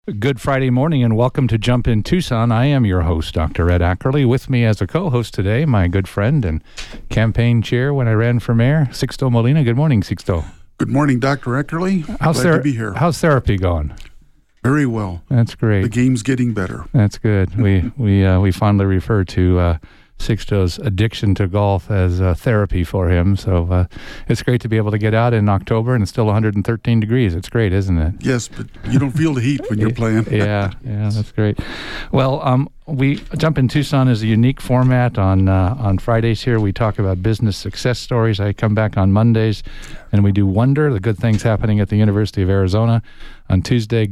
Good Friday morning and welcome to Jump in Tucson. I am your host, Dr. Ed Ackerley. With me as a co-host today, my good friend and campaign chair when I ran for mayor, Sixto Molina. Good morning, Sixto. Good morning, Dr. Eckerly. Glad to be here. How's therapy going? Very well. That's great. The game's getting better. That's good. We fondly refer to Sixto's addiction to golf as therapy for him. So it's great to be able to get out in October and it's still 113 degrees. It's great, isn't it? Yes, but you don't feel the heat when you're playing. yeah, that's great. Well, we Jump in Tucson is a unique format. On Fridays here, we talk about business success stories. I come back on Mondays, and we do Wonder, the good things happening at the University of Arizona. On Tuesday,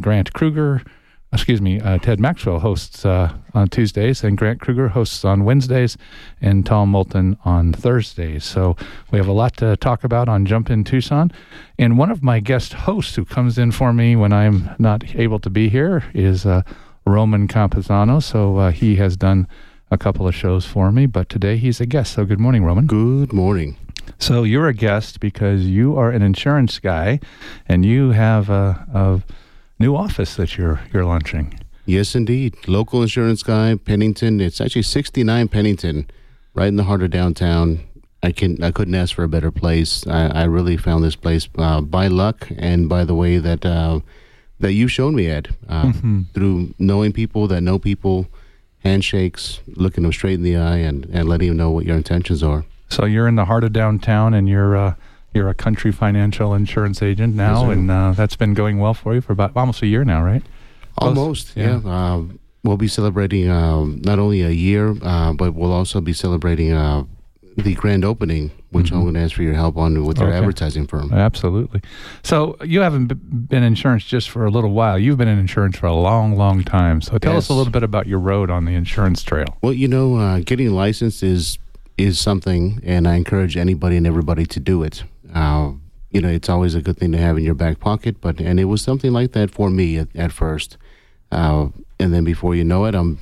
Ted Maxwell hosts on Tuesdays, and Grant Kruger hosts on Wednesdays, and Tom Moulton on Thursdays. So we have a lot to talk about on Jump in Tucson. And one of my guest hosts who comes in for me when I'm not able to be here is Roman Campuzano. So he has done a couple of shows for me, but today he's a guest. So good morning, Roman. Good morning. So you're a guest because you are an insurance guy, and you have a new office that you're launching. Yes, indeed. Local insurance guy, Pennington. It's actually 69 Pennington, right in the heart of downtown. I couldn't ask for a better place. I really found this place by luck and by the way that you've shown me, Ed, through knowing people that know people, handshakes, looking them straight in the eye, and letting them know what your intentions are. So you're in the heart of downtown, and you're a Country Financial insurance agent now, yes, and that's been going well for you for about almost a year now, right? Almost, yeah. We'll be celebrating not only a year, but we'll also be celebrating the grand opening, which I'm going to ask for your help on with your advertising firm. Absolutely. So you haven't been in insurance just for a little while. You've been in insurance for a long, long time. So tell us a little bit about your road on the insurance trail. Well, getting licensed is something, and I encourage anybody and everybody to do it. It's always a good thing to have in your back pocket, and it was something like that for me at first. And then before you know it, I'm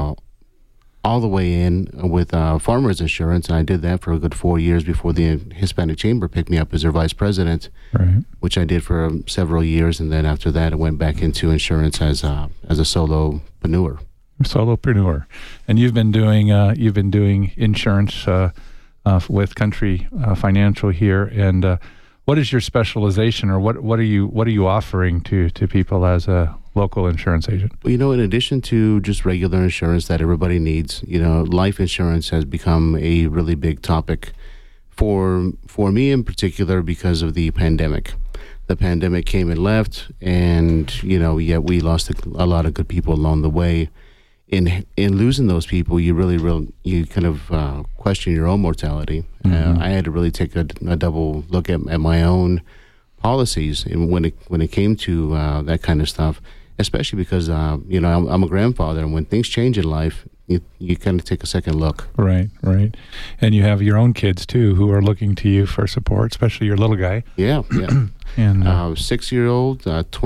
all the way in with Farmers Insurance, and I did that for a good 4 years before the Hispanic Chamber picked me up as their vice president, right, which I did for several years, and then after that, I went back into insurance as a solopreneur. Solopreneur, and you've been doing insurance with Country Financial here, and what is your specialization, or what are you offering to people as a local insurance agent? Well, in addition to just regular insurance that everybody needs, life insurance has become a really big topic for me in particular because of the pandemic. The pandemic came and left, and yet we lost a lot of good people along the way. In losing those people, you kind of question your own mortality. I had to really take a double look at my own policies when it came to that kind of stuff, especially because I'm a grandfather, and when things change in life, you kind of take a second look. Right. And you have your own kids too who are looking to you for support, especially your little guy. Yeah. And 6-year-old,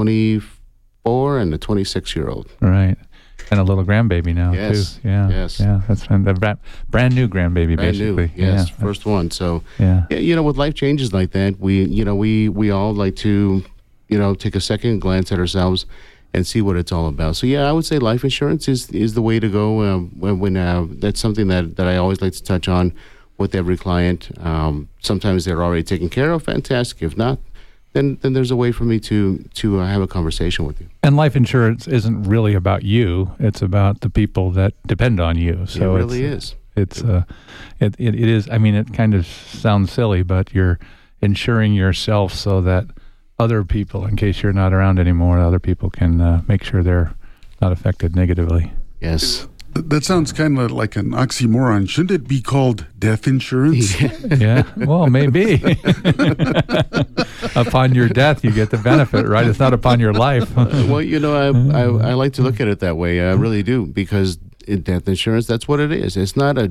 24, and a 26-year-old. Right. And a little grandbaby now, yes, too. Yeah. Yes. Yeah, that's a brand new grandbaby, basically. New, yes, yeah. First one. So, with life changes like that, we all like to, take a second glance at ourselves and see what it's all about. So, I would say life insurance is the way to go. When that's something that I always like to touch on with every client. Sometimes they're already taken care of. Fantastic. If not, then there's a way for me to have a conversation with you. And life insurance isn't really about you; it's about the people that depend on you. So it really is. It is. I mean, it kind of sounds silly, but you're insuring yourself so that other people, in case you're not around anymore, other people can make sure they're not affected negatively. Yes. That sounds kind of like an oxymoron. Shouldn't it be called death insurance? Yeah, well, maybe. Upon your death, you get the benefit, right? It's not upon your life. Well, I like to look at it that way. I really do, because death insurance, that's what it is. It's not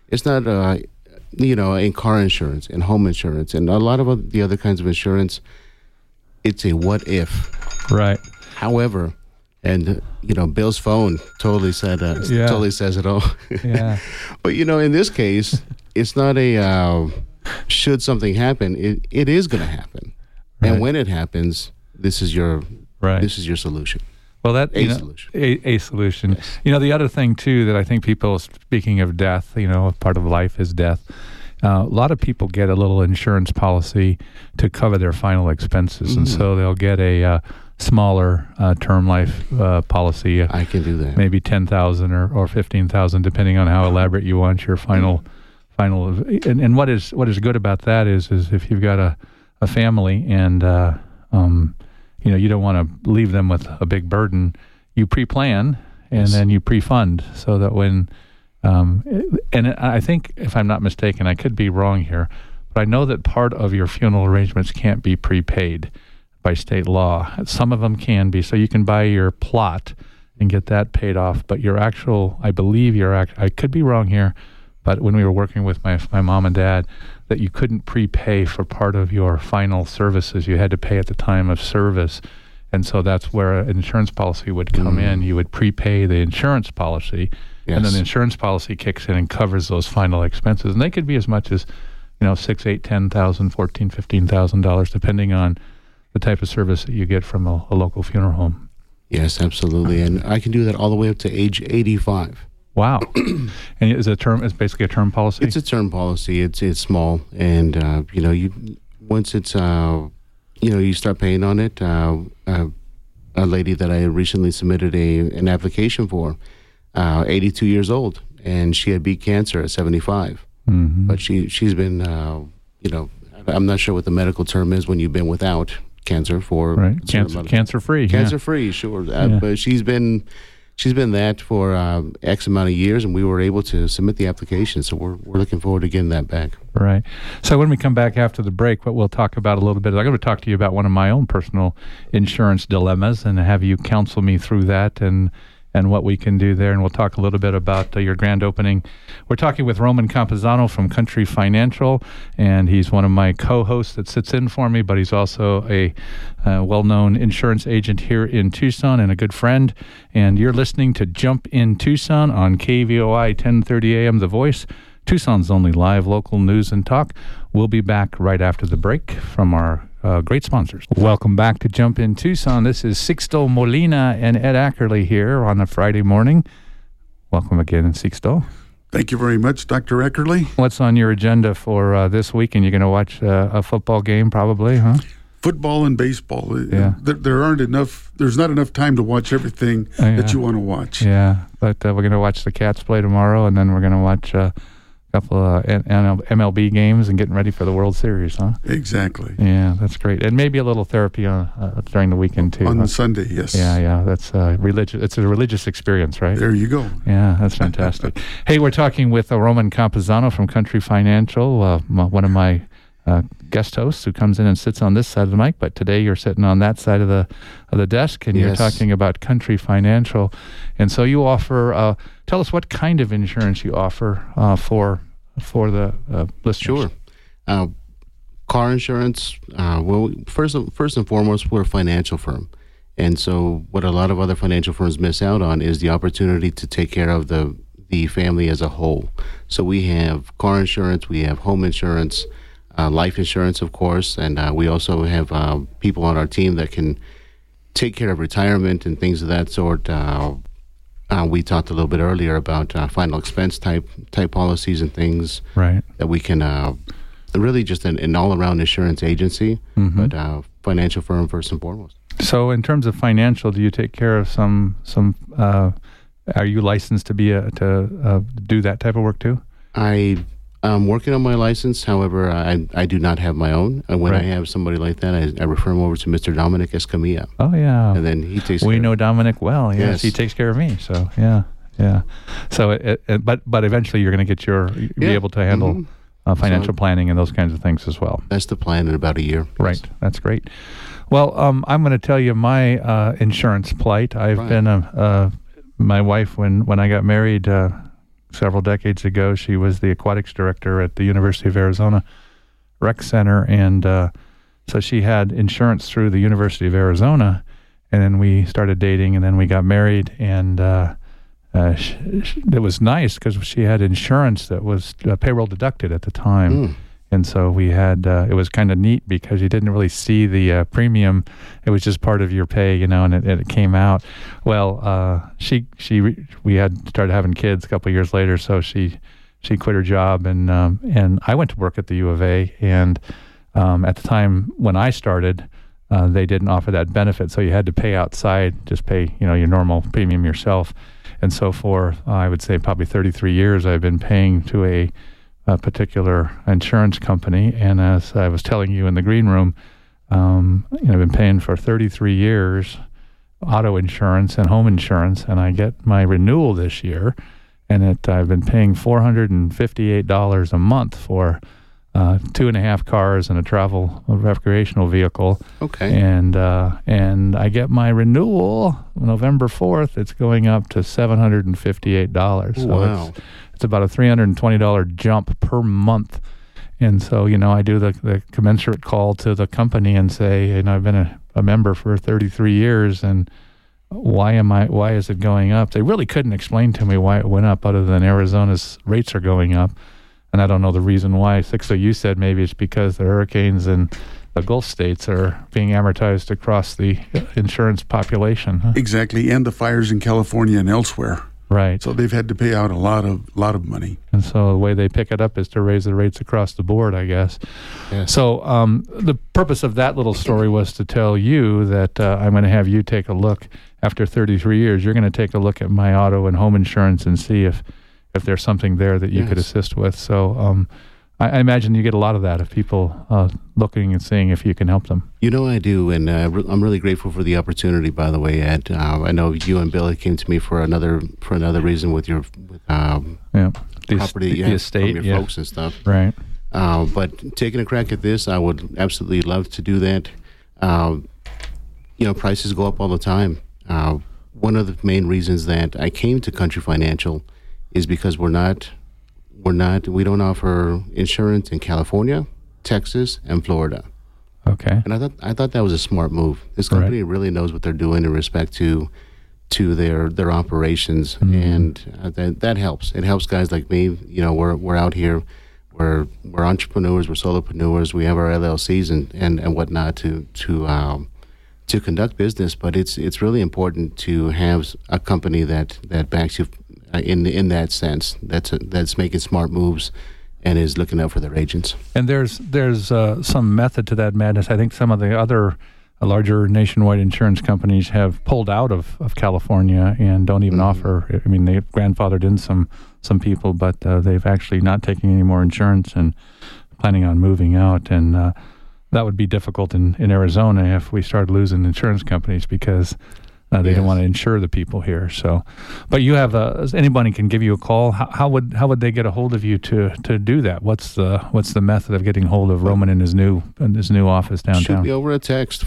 in car insurance and home insurance and a lot of the other kinds of insurance. It's a what if. Right. However, and Bill's phone totally says it all. Yeah. But in this case, it's not a should something happen. It is going to happen, right. And when it happens, this is your solution. Well, that solution. A solution. Yes. The other thing too that I think people, speaking of death, part of life is death. A lot of people get a little insurance policy to cover their final expenses, and so they'll get a smaller term life policy. I can do that. Maybe 10,000 or 15,000, depending on how elaborate you want your final. And what is good about that is if you've got a family and you don't want to leave them with a big burden, you pre-plan and then you pre-fund so that when and I think, if I'm not mistaken, I could be wrong here, but I know that part of your funeral arrangements can't be prepaid by state law. Some of them can be, so you can buy your plot and get that paid off, but your actual, I could be wrong here, but when we were working with my mom and dad, that you couldn't prepay for part of your final services. You had to pay at the time of service. And so that's where an insurance policy would come in. You would prepay the insurance policy, and then the insurance policy kicks in and covers those final expenses. And they could be as much as, $6,000, $8,000, $10,000, $14,000, $15,000, depending on the type of service that you get from a local funeral home. Yes, absolutely. And I can do that all the way up to age 85. Wow. And it's basically a term policy? It's a term policy. It's small. And, once it's, you start paying on it, a lady that I recently submitted an application for, 82 years old, and she had beat cancer at 75. But she's been, I'm not sure what the medical term is when you've been without cancer for cancer-free. Cancer-free, sure. But she's been that for X amount of years, and we were able to submit the application. So we're looking forward to getting that back. Right. So when we come back after the break, what we'll talk about a little bit, I'm going to talk to you about one of my own personal insurance dilemmas and have you counsel me through that and what we can do there. And we'll talk a little bit about your grand opening. We're talking with Roman Campuzano from Country Financial, and he's one of my co-hosts that sits in for me, but he's also a well-known insurance agent here in Tucson and a good friend. And you're listening to Jump in Tucson on KVOI 1030 AM, The Voice, Tucson's only live local news and talk. We'll be back right after the break from our great sponsors. Welcome back to Jump in Tucson. This is Sixto Molina and Ed Ackerley here on a Friday morning. Welcome again, Sixto. Thank you very much, Dr. Eckerly. What's on your agenda for this weekend? You're going to watch a football game probably, huh? Football and baseball. Yeah. There's not enough time to watch everything that you want to watch. Yeah, but we're going to watch the Cats play tomorrow, and then we're going to watch a couple of MLB games and getting ready for the World Series, huh? Exactly. Yeah, that's great. And maybe a little therapy during the weekend, too. On Sunday, yes. Yeah, that's religious. It's a religious experience, right? There you go. Yeah, that's fantastic. Hey, we're talking with Roman Campuzano from Country Financial, one of my guest hosts who comes in and sits on this side of the mic, but today you're sitting on that side of the desk, and you're talking about Country Financial. And so you offer, tell us what kind of insurance you offer for the listeners. Sure. Car insurance, first and foremost, we're a financial firm. And so what a lot of other financial firms miss out on is the opportunity to take care of the family as a whole. So we have car insurance, we have home insurance, life insurance, of course, and we also have people on our team that can take care of retirement and things of that sort. We talked a little bit earlier about final expense type policies and things, right? That we can really just an all-around insurance agency, but financial firm first and foremost. So, in terms of financial, do you take care of some? Are you licensed to do that type of work too? I'm working on my license. However, I do not have my own. And when I have somebody like that, I refer him over to Mr. Dominic Escamilla. Oh, yeah. And then he takes We know Dominic well. Yes. He takes care of me. So, yeah. So, but eventually you're going to get be able to handle financial planning and those kinds of things as well. That's the plan in about a year. Right. That's great. Well, I'm going to tell you my insurance plight. I've been my wife, when I got married several decades ago, she was the aquatics director at the University of Arizona Rec Center, and so she had insurance through the University of Arizona, and then we started dating, and then we got married, and it was nice because she had insurance that was payroll deducted at the time, And so we had, it was kind of neat because you didn't really see the premium. It was just part of your pay, and it came out. Well, we had started having kids a couple of years later, so she quit her job, and I went to work at the U of A. And at the time when I started, they didn't offer that benefit, so you had to pay outside, just pay your normal premium yourself. And so for I would say probably 33 years, I've been paying to a particular insurance company. And as I was telling you in the green room, I've been paying for 33 years auto insurance and home insurance, and I get my renewal this year, and I've been paying $458 a month for 2.5 cars and a recreational vehicle. Okay. And I get my renewal November 4th. It's going up to $758. So wow. It's about a $320 jump per month. And so, I do the commensurate call to the company and say, I've been a member for 33 years, and why is it going up? They really couldn't explain to me why it went up, other than Arizona's rates are going up. And I don't know the reason why. So you said maybe it's because the hurricanes in the Gulf states are being amortized across the insurance population. Huh? Exactly, and the fires in California and elsewhere. Right. So they've had to pay out a lot of money. And so the way they pick it up is to raise the rates across the board, I guess. Yes. So the purpose of that little story was to tell you that I'm going to have you take a look. After 33 years, you're going to take a look at my auto and home insurance and see if there's something there that you could assist with. So I imagine you get a lot of that of people looking and seeing if you can help them. I do, and I'm really grateful for the opportunity. By the way, Ed, I know you and Billy came to me for another reason with your property, the estate, from your folks and stuff. Right. But taking a crack at this, I would absolutely love to do that. Prices go up all the time. One of the main reasons that I came to Country Financial is because we don't offer insurance in California, Texas, and Florida. Okay. And I thought that was a smart move. This company really knows what they're doing in respect to their operations, and that helps. It helps guys like me. We're out here, we're entrepreneurs, we're solopreneurs. We have our LLCs and whatnot to conduct business. But it's really important to have a company that backs you in that sense. That's making smart moves and is looking out for their agents. And there's some method to that madness. I think some of the other larger nationwide insurance companies have pulled out of California and don't even offer. I mean, they grandfathered in some people, but they've actually not taken any more insurance and planning on moving out. And that would be difficult in Arizona if we started losing insurance companies because they don't want to insure the people here. So, but you have anybody can give you a call. How would they get a hold of you to do that? What's the method of getting hold of Roman in his new office downtown? Shoot me over a text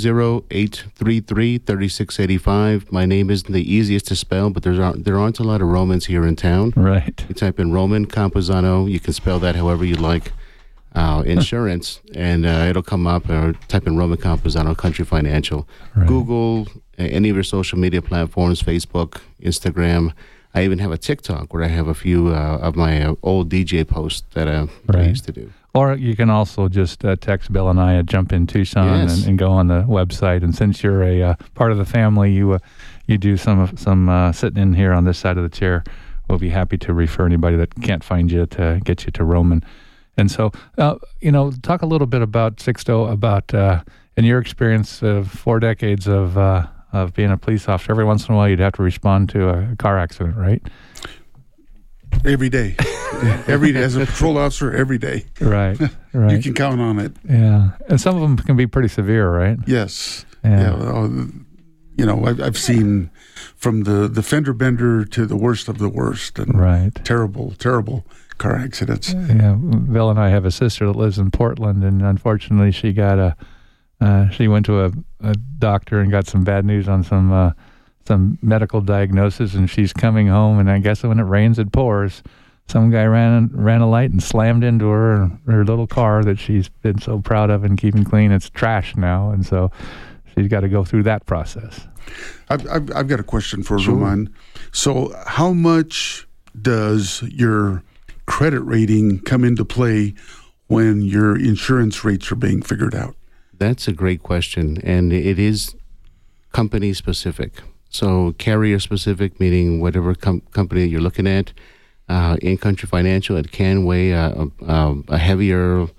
520-833-3685. My name isn't the easiest to spell, but there aren't a lot of Romans here in town. Right. You type in Roman Campuzano. You can spell that however you like. Insurance, and it'll come up. Or type in Roman Campuzano, Country Financial. Right. Google any of your social media platforms, Facebook, Instagram. I even have a TikTok where I have a few of my old DJ posts that I used to do. Or you can also just text Bill and I at Jump in Tucson and go on the website. And since you're a part of the family, you do some sitting in here on this side of the chair. We'll be happy to refer anybody that can't find you to get you to Roman. And so, talk a little bit about Sixto, about in your experience of 4 decades of being a police officer. Every once in a while, you'd have to respond to a car accident, right? Every day. Every day. As a patrol officer, every day. Right. You can count on it. Yeah. And some of them can be pretty severe, right? Yes. Yeah. I've seen from the fender bender to the worst of the worst. And terrible, terrible car accidents. Yeah, Bill and I have a sister that lives in Portland, and unfortunately, she got she went to a doctor and got some bad news on some medical diagnosis, and she's coming home, and I guess when it rains, it pours. Some guy ran a light and slammed into her little car that she's been so proud of and keeping clean. It's trash now, and so she's got to go through that process. I've got a question for Roman. So, how much does your credit rating come into play when your insurance rates are being figured out? That's a great question, and it is company specific. So carrier specific, meaning whatever company that you're looking at. In Country Financial, it can weigh a heavier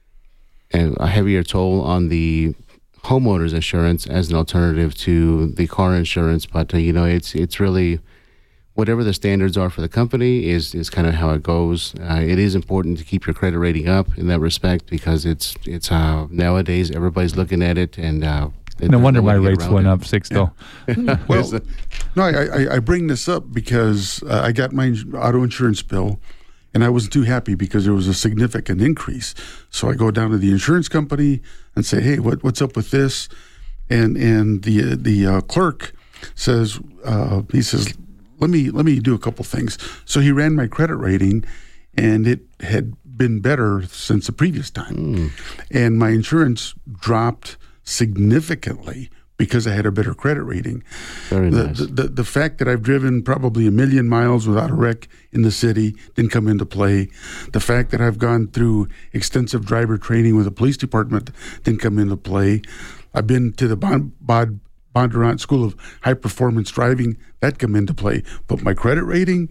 toll on the homeowner's insurance as an alternative to the car insurance. But it's really whatever the standards are for the company is kind of how it goes. It is important to keep your credit rating up in that respect, because it's nowadays everybody's looking at it, and no wonder my rates went up, Sixto. Yeah. Well, no, I bring this up because I got my auto insurance bill, and I wasn't too happy because there was a significant increase. So I go down to the insurance company and say, "Hey, what's up with this?" And the clerk says, he says, "Let me do a couple things." So he ran my credit rating, and it had been better since the previous time, and my insurance dropped significantly because I had a better credit rating. Very nice. The fact that I've driven probably 1 million miles without a wreck in the city didn't come into play. The fact that I've gone through extensive driver training with the police department didn't come into play. I've been to the Bondurant School of High Performance Driving, that come into play. But my credit rating,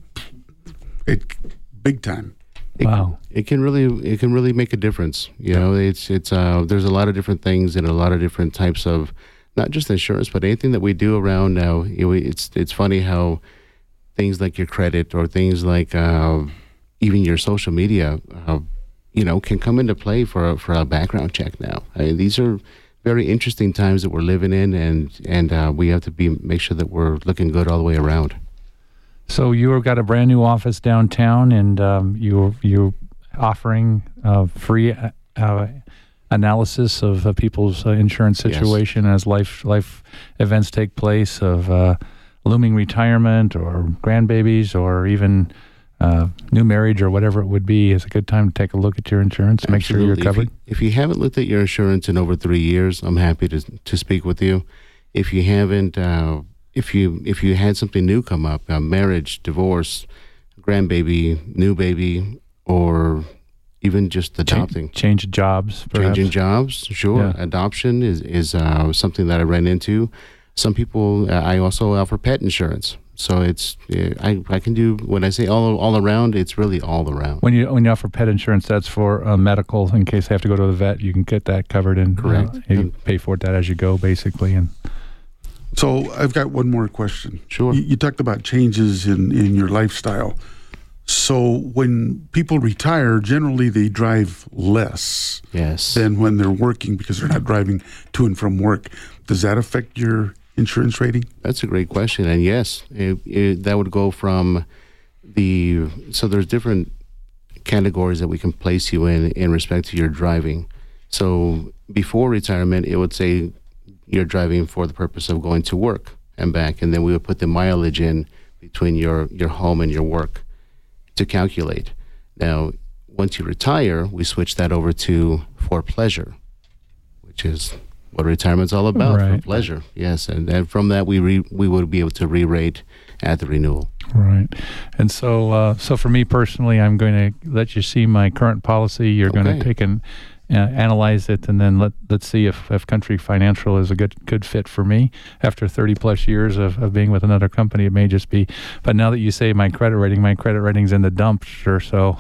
big time. Wow. It can really make a difference. It's there's a lot of different things and a lot of different types of, not just insurance, but anything that we do around now. It's funny how things like your credit or things like even your social media, can come into play for a background check now. I mean, these are very interesting times that we're living in, and we have to make sure that we're looking good all the way around. So you've got a brand new office downtown, and you're offering free analysis of people's insurance situation as life events take place, of looming retirement or grandbabies or even new marriage or whatever it would be. It's a good time to take a look at your insurance, make sure you're covered. If you haven't looked at your insurance in over 3 years, I'm happy to speak with you. If you haven't, if you had something new come up, marriage, divorce, grandbaby, new baby, or even just adopting. Change of jobs, perhaps. Changing jobs, sure. Yeah. Adoption is something that I ran into. Some people, I also offer pet insurance. So it's I can do, when I say all around, it's really all around. When you offer pet insurance, that's for medical, in case they have to go to the vet. You can get that covered, and correct. You pay for that as you go, basically. And so I've got one more question. Sure. You talked about changes in your lifestyle. So when people retire, generally they drive less than when they're working, because they're not driving to and from work. Does that affect your insurance rating? That's a great question. And yes, that would go from so there's different categories that we can place you in respect to your driving. So before retirement, it would say you're driving for the purpose of going to work and back, and then we would put the mileage in between your home and your work to calculate. Now, once you retire, we switch that over to for pleasure, which is what retirement's all about, right. For pleasure. Yes, and from that we would be able to re-rate at the renewal. Right. And so for me personally, I'm going to let you see my current policy. You're going to take and analyze it, and then let's see if Country Financial is a good fit for me. After 30 plus years of being with another company, it may just be. But now that you say my credit rating's in the dumpster. So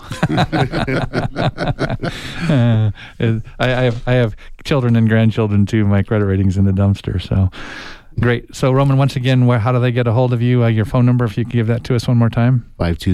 I have children and grandchildren too. My credit rating's in the dumpster. So great. So Roman, once again, how do they get a hold of you? Your phone number, if you could give that to us one more time.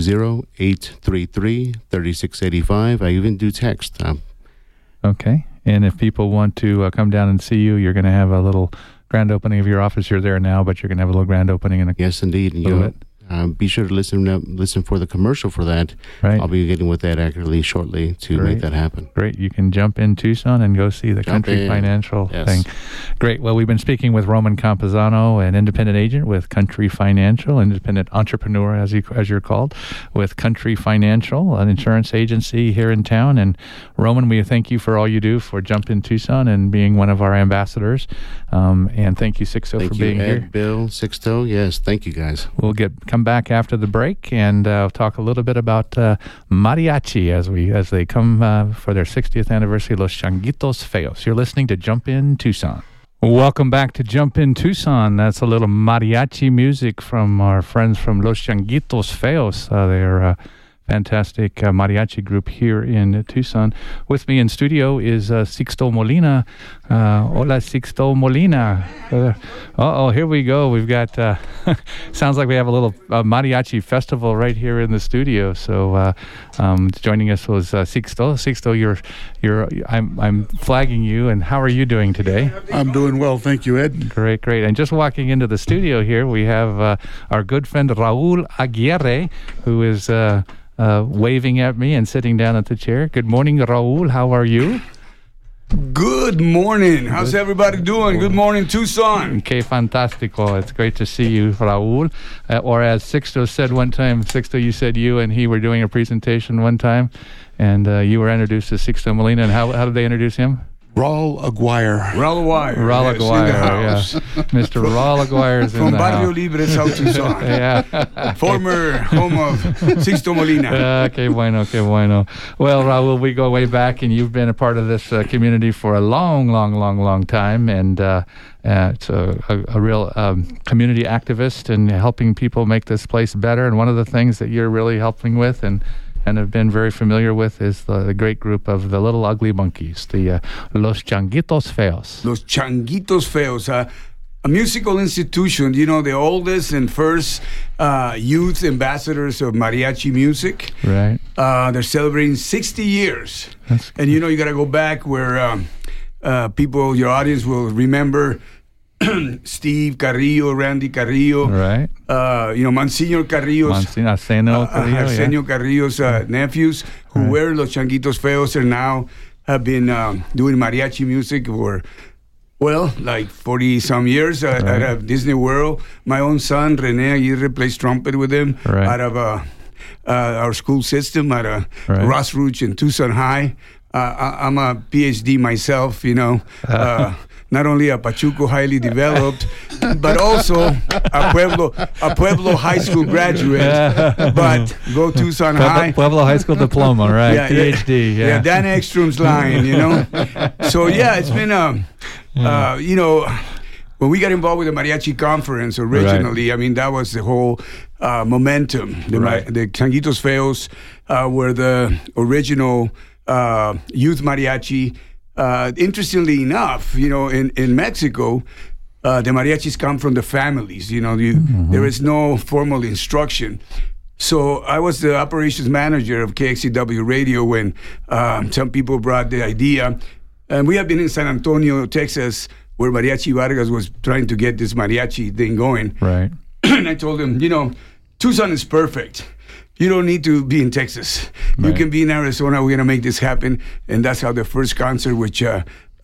520-833-3685. I even do text. Okay. And if people want to come down and see you, you're going to have a little grand opening of your office. You're there now, but you're going to have a little grand opening in a Yes, indeed. little bit. Be sure to listen for the commercial for that. Right. I'll be getting with that accurately shortly to make that happen. Great. You can jump in Tucson and go see the Country Financial thing. Great. Well, we've been speaking with Roman Campuzano, an independent agent with Country Financial, independent entrepreneur, as you're called, with Country Financial, an insurance agency here in town. And Roman, we thank you for all you do for Jump in Tucson and being one of our ambassadors. And thank you, Sixto, for being Ed, here. Bill, Sixto. Yes, thank you, guys. We'll come back after the break and talk a little bit about mariachi as they come for their 60th anniversary, Los Changuitos Feos. You're listening to Jump In Tucson. Welcome back to Jump In Tucson. That's a little mariachi music from our friends from Los Changuitos Feos. They're fantastic mariachi group here in Tucson. With me in studio is Sixto Molina. Hola, Sixto Molina. Here we go. We've got, sounds like we have a little mariachi festival right here in the studio. So joining us was Sixto. Sixto, I'm flagging you. And how are you doing today? I'm doing well. Thank you, Ed. Great. And just walking into the studio here, we have our good friend Raul Aguirre, who is waving at me and sitting down at the chair. Good morning, Raul. How are you? Good morning. How's everybody doing? Good morning, Tucson. Que fantastico. It's great to see you, Raul. Or as Sixto said one time, Sixto, you said you and he were doing a presentation one time, and you were introduced to Sixto Molina. And how did they introduce him? Raul Aguirre. Raul Aguirre. Raul Aguirre, yeah. Mr. Raul Aguirre is in the house. From Barrio Libre, South Tucson. Yeah. Former home of Sixto Molina. Que bueno. Well, Raul, we go way back, and you've been a part of this community for a long time, and it's a real community activist and helping people make this place better. And one of the things that you're really helping with and have been very familiar with is the great group of the Little Ugly Monkeys, the Los Changuitos Feos. Los Changuitos Feos, a musical institution, the oldest and first youth ambassadors of mariachi music. Right. They're celebrating 60 years. And you got to go back where people, your audience will remember Steve Carrillo, Randy Carrillo, right? Monsignor Carrillo's, Arsenio Carrillo's nephews, who were Los Changuitos Feos, and now have been doing mariachi music for, like 40 some years at Disney World. My own son Rene Aguirre plays trumpet with them out of our school system at Ross Rouge and Tucson High. I'm a PhD myself, not only a Pachuco highly developed, but also a Pueblo high school graduate, but go Tucson High. Pueblo high school diploma, right? Yeah, PhD. Yeah, Dan Ekstrom's line, So it's been, when we got involved with the Mariachi Conference originally, that was the whole momentum. The Changuitos Feos were the original youth mariachi. Interestingly enough, in Mexico, the mariachis come from the families. There is no formal instruction. So I was the operations manager of KXCW Radio when some people brought the idea. And we have been in San Antonio, Texas, where Mariachi Vargas was trying to get this mariachi thing going. Right. And I told him, Tucson is perfect. You don't need to be in Texas. Right. You can be in Arizona. We're going to make this happen. And that's how the first concert, which was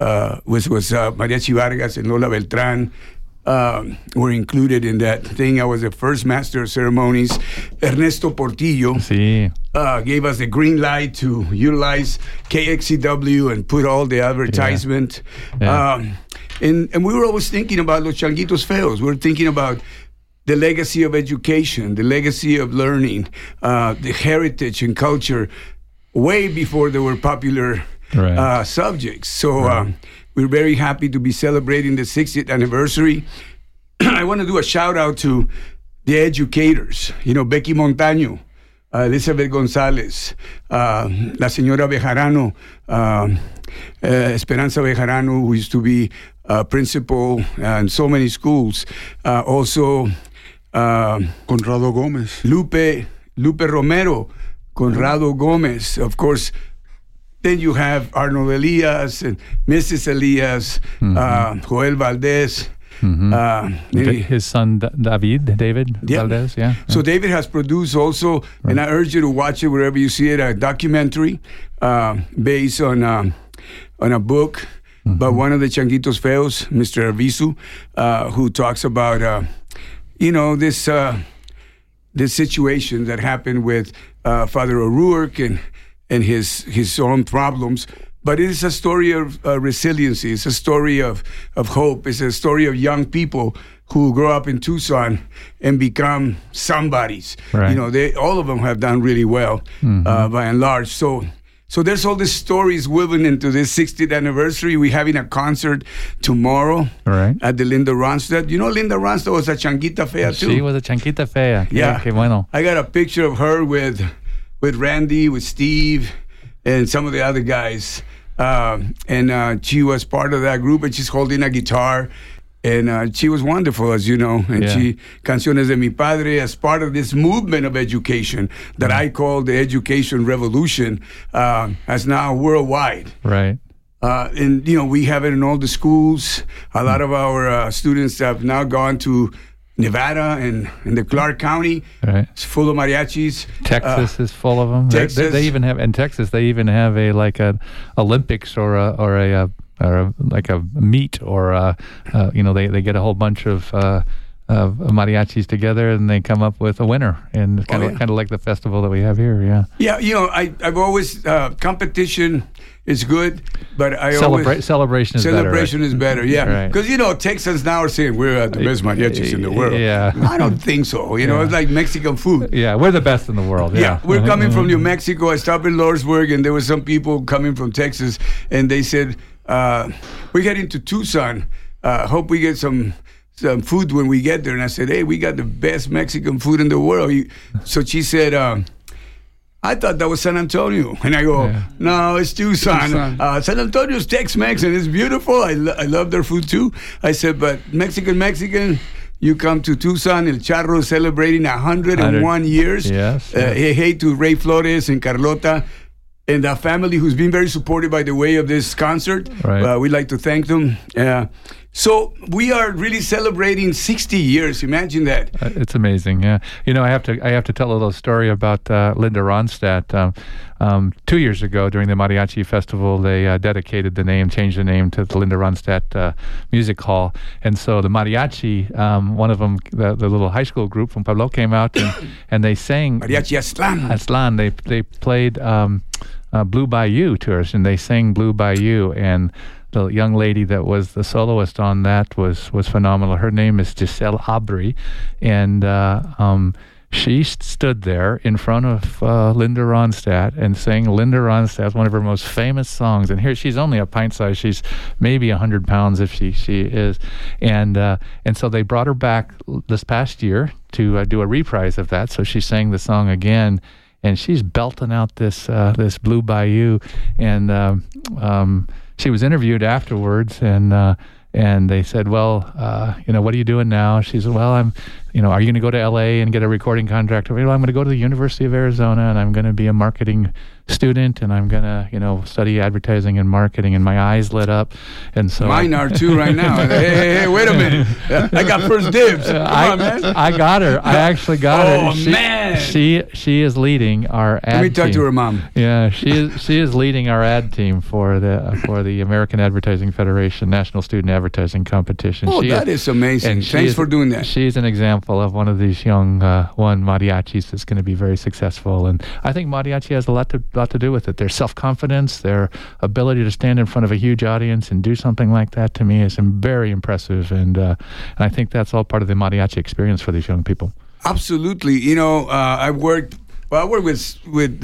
Mariachi Vargas and Lola Beltran, were included in that thing. I was the first master of ceremonies. Ernesto Portillo gave us the green light to utilize KXCW and put all the advertisement. Yeah. And we were always thinking about Los Changuitos Feos. We were thinking about the legacy of education, the legacy of learning, the heritage and culture, way before they were popular subjects. So we're very happy to be celebrating the 60th anniversary. I want to do a shout out to the educators, Becky Montaño, Elizabeth González, la señora Bejarano, Esperanza Bejarano, who used to be principal in so many schools. Also, Conrado Gomez. Lupe Romero, Conrado Gomez, of course. Then you have Arnold Elias and Mrs. Elias, Joel Valdez. His son David Valdez, yeah. So David has produced also, and I urge you to watch it wherever you see it, a documentary based on a book by one of the Changuitos Feos, Mr. Arvizu, who talks about this situation that happened with Father O'Rourke and his own problems. But it is a story of resiliency. It's a story of hope. It's a story of young people who grow up in Tucson and become somebodies. Right. You know, all of them have done really well by and large. So there's all these stories woven into this 60th anniversary. We're having a concert tomorrow at the Linda Ronstadt. You know, Linda Ronstadt was a changuita fea too. She was a chanquita fea. Yeah. Que bueno. I got a picture of her with Randy, with Steve, and some of the other guys. And she was part of that group, and she's holding a guitar. And she was wonderful, as you know. And she, Canciones de mi Padre, as part of this movement of education that I call the education revolution, as now worldwide. Right. And, you know, we have it in all the schools. A lot of our students have now gone to Nevada and the Clark County. Right. It's full of mariachis. Texas is full of them. Texas. They even have, in Texas, they even have a Olympics or a meet or you know, they get a whole bunch of mariachis together and they come up with a winner, and it's kind of like the festival that we have here. Yeah, you know, I've always competition is good, but celebration is better. Is better, yeah, because you know, Texans now are saying we're the best mariachis in the world. Yeah, I don't think so. You know, it's like Mexican food. Yeah, we're the best in the world. Yeah, we're coming from New Mexico. I stopped in Lawrenceburg, and there were some people coming from Texas, and they said, we're heading to Tucson. Hope we get some food when we get there. And I said, hey, we got the best Mexican food in the world. So she said, I thought that was San Antonio. And I go, no, it's Tucson. San Antonio's Tex-Mex, and it's beautiful. I love their food too. I said, but Mexican, you come to Tucson, El Charro is celebrating 101 years. Yes. Hey to Ray Flores and Carlota and the family who's been very supportive by the way of this concert. Right. We'd like to thank them. So we are really celebrating 60 years. Imagine that. It's amazing. Yeah. You know, I have to tell a little story about Linda Ronstadt. 2 years ago, during the Mariachi Festival, they changed the name to the Linda Ronstadt Music Hall. And so the mariachi, one of them, the little high school group from Pueblo, came out and they sang Mariachi Aztlán. They played Blue Bayou to us, and they sang Blue Bayou. And the young lady that was the soloist on that was phenomenal. Her name is Giselle Aubry, and she stood there in front of Linda Ronstadt and sang Linda Ronstadt, one of her most famous songs. And here she's only a pint size; she's maybe 100 pounds if she is. And so they brought her back this past year to do a reprise of that. So she sang the song again, and she's belting out this Blue Bayou. And she was interviewed afterwards, and they said, well, you know, what are you doing now? She said, well, are you going to go to L.A. and get a recording contract? Well, I'm going to go to the University of Arizona, and I'm going to be a marketing student, and I'm going to, you know, study advertising and marketing. And my eyes lit up. And so mine are too right now. hey, wait a minute. I got first dibs. Come on, man. I got her. I actually got her. Oh, man. She is leading our ad team. Let me talk to her mom. Yeah, she is leading our ad team for the American Advertising Federation National Student Advertising Competition. Oh, that is amazing. Thanks for doing that. She's an example of one of these young mariachis that's going to be very successful. And I think mariachi has a lot to do with it. Their self-confidence, their ability to stand in front of a huge audience and do something like that, to me, is very impressive. And I think that's all part of the mariachi experience for these young people. Absolutely. You know, I worked with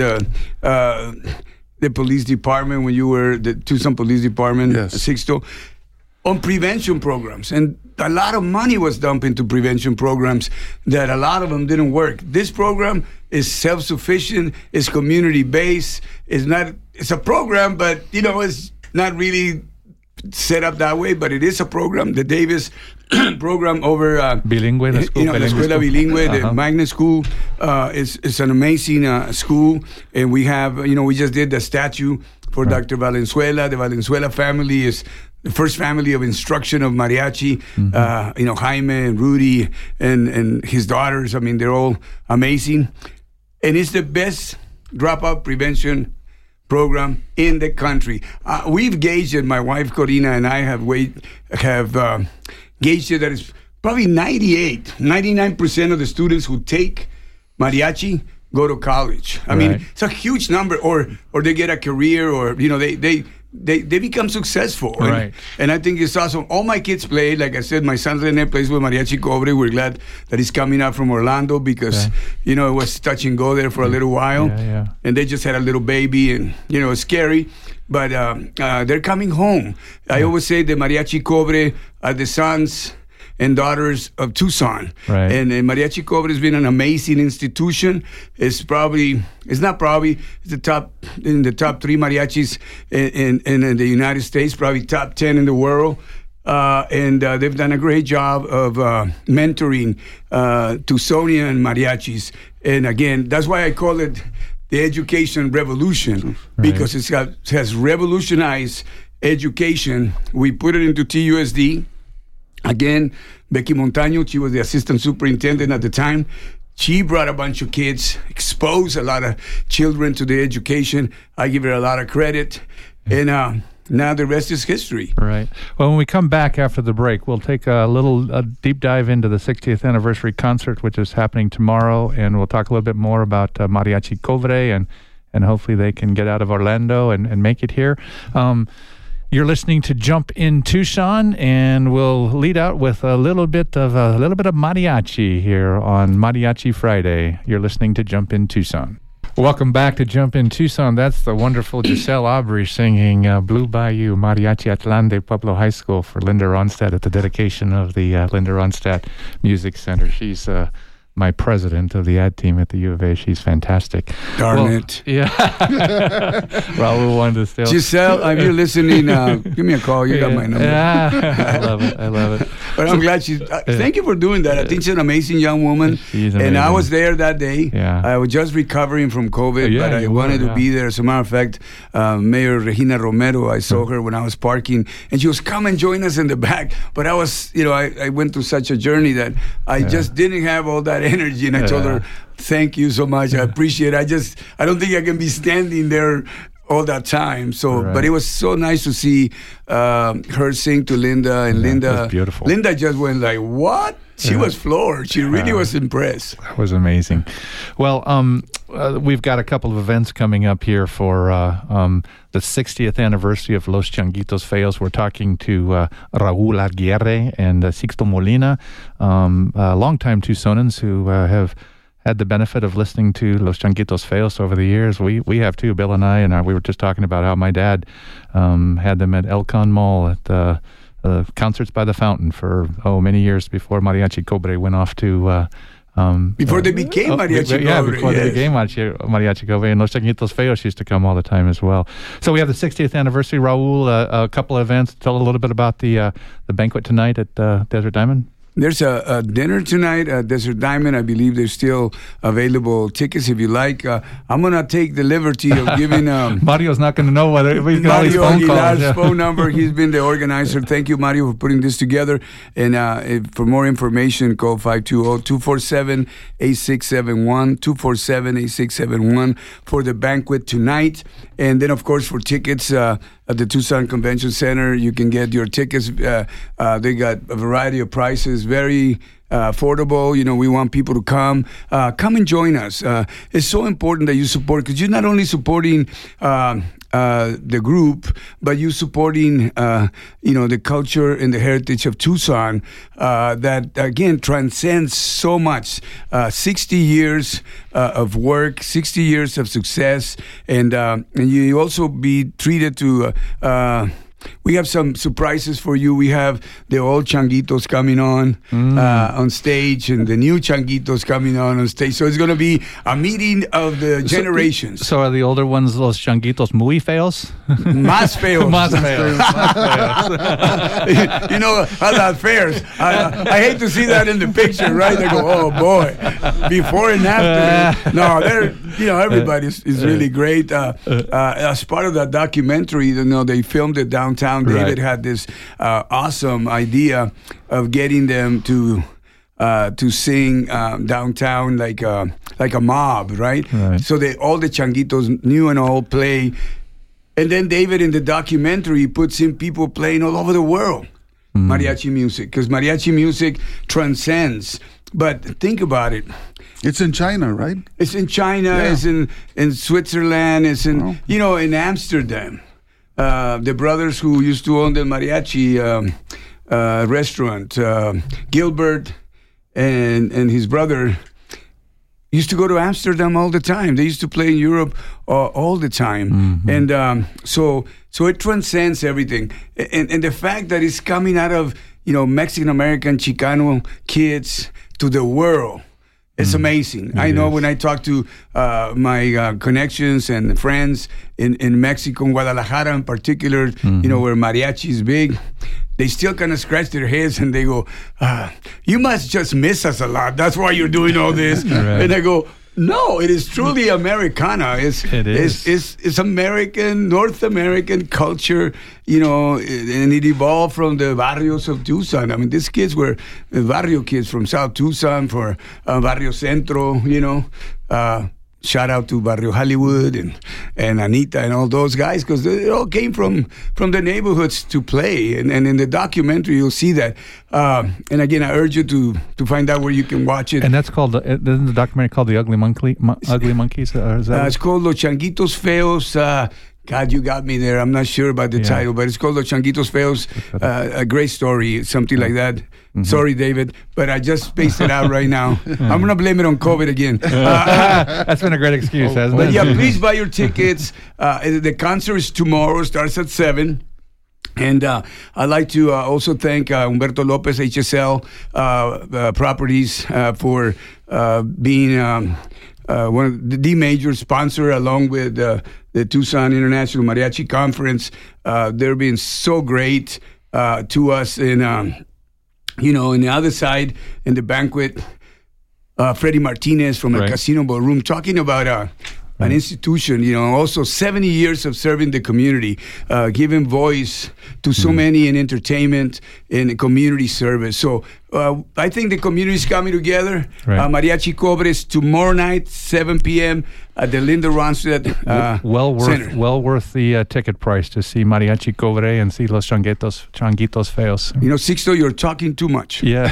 the police department when you were the Tucson Police Department, Sixto, on prevention programs. And a lot of money was dumped into prevention programs that a lot of them didn't work. This program is self-sufficient, it's community-based, it's a program, but, you know, it's not really set up that way, but it is a program. The Davis program over Bilingüe, the school, the Escuela Bilingüe, the magnet school, is an amazing school. And we have, you know, we just did the statue for Dr. Valenzuela. The Valenzuela family is the first family of instruction of mariachi. You know, Jaime and Rudy and his daughters. I mean, they're all amazing. And it's the best dropout prevention program in the country. We've gauged it, my wife Corina and I have gauged it that it's probably 99% of the students who take mariachi go to college. I mean, it's a huge number, or they get a career, or, you know, they they become successful. Right. And I think it's awesome. All my kids play. Like I said, my son Rene plays with Mariachi Cobre. We're glad that he's coming out from Orlando because, it was touch and go there for a little while. Yeah. And they just had a little baby and, it's scary. But they're coming home. I always say the Mariachi Cobre are the sons and daughters of Tucson. Right. And Mariachi Cobre has been an amazing institution. It's the top in the top 3 mariachis in the United States, probably top 10 in the world. And they've done a great job of mentoring Tucsonian mariachis. And again, that's why I call it the education revolution, because it has revolutionized education. We put it into TUSD. Again, Becky Montaño, she was the assistant superintendent at the time. She brought a bunch of kids, exposed a lot of children to the education. I give her a lot of credit. And now the rest is history. Right. Well, when we come back after the break, we'll take a deep dive into the 60th anniversary concert, which is happening tomorrow, and we'll talk a little bit more about Mariachi Cobre, and hopefully they can get out of Orlando and make it here. You're listening to Jump in Tucson, and we'll lead out with a little bit of mariachi here on Mariachi Friday. You're listening to Jump in Tucson. Welcome back to Jump in Tucson. That's the wonderful Giselle Aubry singing Blue Bayou Mariachi Atlante Pueblo High School for Linda Ronstadt at the dedication of the Linda Ronstadt Music Center. She's my president of the ad team at the U of A. She's fantastic. Darn it. Yeah. Raul wanted to still. Giselle, if you're listening, give me a call. You got my number. Yeah. I love it. But I'm glad she's... thank you for doing that. I think she's an amazing young woman. She's amazing. And I was there that day. Yeah. I was just recovering from COVID, but I wanted to be there. As a matter of fact, Mayor Regina Romero, I saw her when I was parking, and she was, come and join us in the back. But I was, I went through such a journey that I just didn't have all that energy, and I told her, thank you so much. I appreciate it. I don't think I can be standing there all that time. So, but it was so nice to see her sing to Linda, and Linda, beautiful. Linda just went like, what? She was floored. She really was impressed. That was amazing. Well, we've got a couple of events coming up here for the 60th anniversary of Los Changuitos Feos. We're talking to Raul Aguirre and Sixto Molina, longtime Tucsonans who have had the benefit of listening to Los Changuitos Feos over the years. We have too, Bill and I we were just talking about how my dad had them at El Con Mall at Concerts by the Fountain for many years before Mariachi Cobre went off to before they became Mariachi Cobre. Yeah, before they became Mariachi Cobre. And Los Changuitos Feos used to come all the time as well. So we have the 60th anniversary. Raul, a couple of events. Tell a little bit about the banquet tonight at Desert Diamond. There's a dinner tonight at Desert Diamond. I believe there's still available tickets if you like. I'm going to take the liberty of giving... Mario's not going to know whether... Mario Aguilar's phone number. He's been the organizer. Thank you, Mario, for putting this together. And for more information, call 520-247-8671, 247-8671 for the banquet tonight. And then, of course, for tickets... at the Tucson Convention Center, you can get your tickets. They got a variety of prices, very affordable. We want people to come and join us. It's so important that you support, because you're not only supporting the group, but you're supporting the culture and the heritage of Tucson that again transcends so much. 60 years of work, 60 years of success, and you also be treated to. We have some surprises for you. We have the old Changuitos coming on stage, and the new Changuitos coming on stage. So it's going to be a meeting of the generations. So are the older ones Los Changuitos muy feos? Más feos. Más feos. How that fares. I hate to see that in the picture, right? They go, oh boy, before and after. No, everybody is really great. As part of that documentary, they filmed it downtown. David had this awesome idea of getting them to sing downtown like a mob, right? So all the Changuitos, new and old, play. And then David, in the documentary, puts in people playing all over the world mariachi music, because mariachi music transcends. But think about it. It's in China, right? It's in China. Yeah. It's in Switzerland. It's in in Amsterdam. the brothers who used to own the mariachi restaurant, Gilbert and his brother, used to go to Amsterdam all the time. They used to play in Europe all the time. And so it transcends everything. And the fact that it's coming out of, Mexican-American, Chicano kids to the world, it's amazing. I know when I talk to my connections and friends in Mexico, in Guadalajara in particular, where mariachi is big, they still kind of scratch their heads and they go, you must just miss us a lot. That's why you're doing all this. Right. And I go, no, it is truly Americana. It's American, North American culture, and it evolved from the barrios of Tucson. I mean, these kids were barrio kids from South Tucson, for Barrio Centro, shout out to Barrio Hollywood and Anita and all those guys, because they all came from the neighborhoods to play. And in the documentary, you'll see that. And again, I urge you to find out where you can watch it. And that's called, isn't the documentary called The Ugly Monkeys? Is that it's called Los Changuitos Feos. God, you got me there. I'm not sure about the title, but it's called Los Changuitos Feos. A great story, something like that. Sorry, David, but I just spaced it out right now. I'm going to blame it on COVID again. That's been a great excuse, hasn't it? But yeah, please buy your tickets. The concert is tomorrow, starts at 7. And I'd like to also thank Humberto Lopez, HSL Properties, for being one of the major sponsor, along with the Tucson International Mariachi Conference. They're being so great to us. And, in the other side, in the banquet, Freddie Martinez from El Casino Ballroom, talking about an institution, also 70 years of serving the community, giving voice to so many in entertainment and community service. So I think the community is coming together. Mariachi Cobres tomorrow night, 7 p.m. at the Linda Ronstadt Center. Well worth the ticket price to see Mariachi Cobre and see Los Changuitos Feos. Sixto, you're talking too much. Yeah.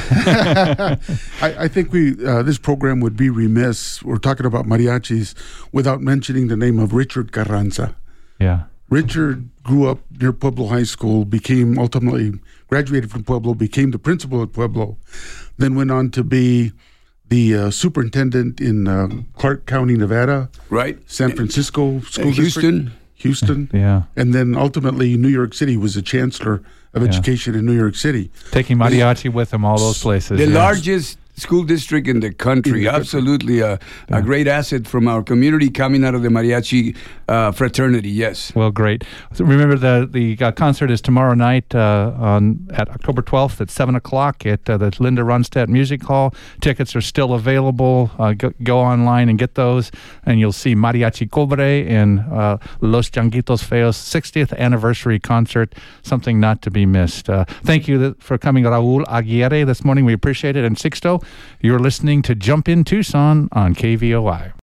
I think this program would be remiss. We're talking about mariachis without mentioning the name of Richard Carranza. Yeah. Richard grew up near Pueblo High School, ultimately graduated from Pueblo, became the principal at Pueblo, then went on to be the superintendent in Clark County, Nevada. Right. San Francisco School District. Houston. Yeah. And then ultimately New York City, was the chancellor of education in New York City. Taking mariachi with him all those places. The largest school district in the country. Absolutely a great asset from our community coming out of the mariachi fraternity. Yes. Well, great. So remember, the concert is tomorrow night at October 12th at 7 o'clock at the Linda Ronstadt Music Hall. Tickets are still available. Go online and get those, and you'll see Mariachi Cobre and Los Changuitos Feos 60th anniversary concert, something not to be missed. Thank you for coming, Raul Aguirre, this morning. We appreciate it. And Sixto, you're listening to Jump in Tucson on KVOI.